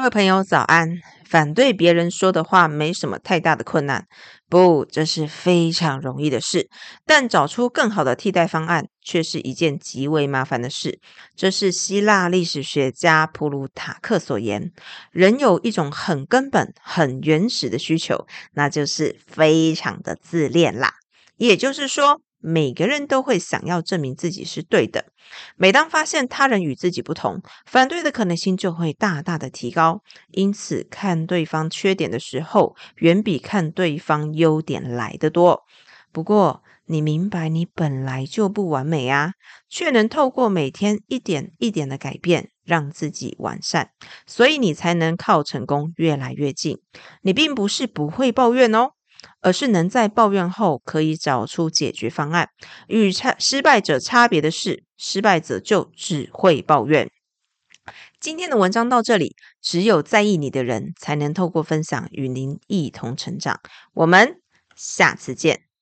位朋友早安，反对别人说的话没什么太大的困难，不，这是非常容易的事。但找出更好的替代方案，却是一件极为麻烦的事。这是希腊历史学家普鲁塔克所言，人有一种很根本、很原始的需求，那就是非常的自恋啦。也就是说，每个人都会想要证明自己是对的。每当发现他人与自己不同，反对的可能性就会大大的提高。因此，看对方缺点的时候，远比看对方优点来得多。不过，你明白你本来就不完美啊，却能透过每天一点一点的改变，让自己完善，所以你才能靠成功越来越近。你并不是不会抱怨哦，而是能在抱怨后可以找出解决方案。与失败者差别的是，失败者就只会抱怨。今天的文章到这里，只有在意你的人才能透过分享与您一同成长。我们下次见。